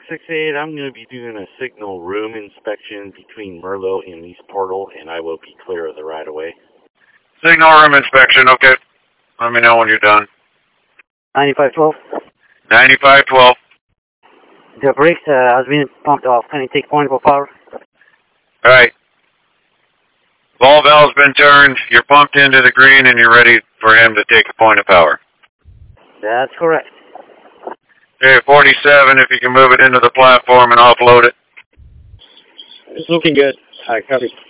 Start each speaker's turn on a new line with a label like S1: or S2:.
S1: 668, I'm going to be doing a signal room inspection between Merlot and East Portal, and I will be clear of the right-of-way.
S2: Signal room inspection, okay. Let me know when you're done.
S3: 9512.
S2: 9512.
S3: The brakes has been pumped off. Can you take point for power?
S2: Alright. Ball valve's been turned, you're pumped into the green, and you're ready for him to take a point of power.
S3: That's correct.
S2: Okay, 47, if you can move it into the platform and offload it.
S4: It's looking good. Copy.